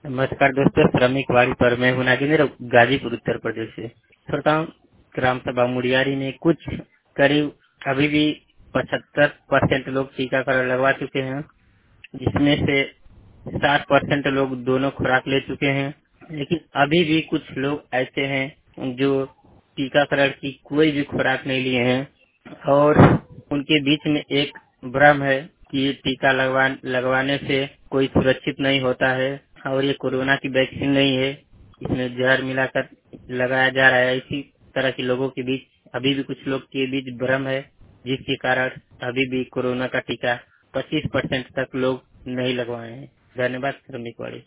नमस्कार दोस्तों, श्रमिक वाड़ी पर मैं हूं नागेंद्र, गाजीपुर उत्तर प्रदेश से। श्रोताओं, ग्राम सभा मुड़ियारी में कुछ करीब अभी भी 75% लोग टीकाकरण लगवा चुके हैं, जिसमें से 60% लोग दोनों खुराक ले चुके हैं। लेकिन अभी भी कुछ लोग ऐसे हैं जो टीकाकरण की कोई भी खुराक नहीं लिए हैं और उनके बीच में एक भ्रम है कि टीका लगवाने से कोई सुरक्षित नहीं होता है और ये कोरोना की वैक्सीन नहीं है, इसमें जहर मिलाकर लगाया जा रहा है। इसी तरह के लोगों के बीच अभी भी कुछ लोग के बीच भ्रम है, जिसके कारण अभी भी कोरोना का टीका 25% तक लोग नहीं लगवाए हैं। धन्यवाद। श्रमिक वाड़ी।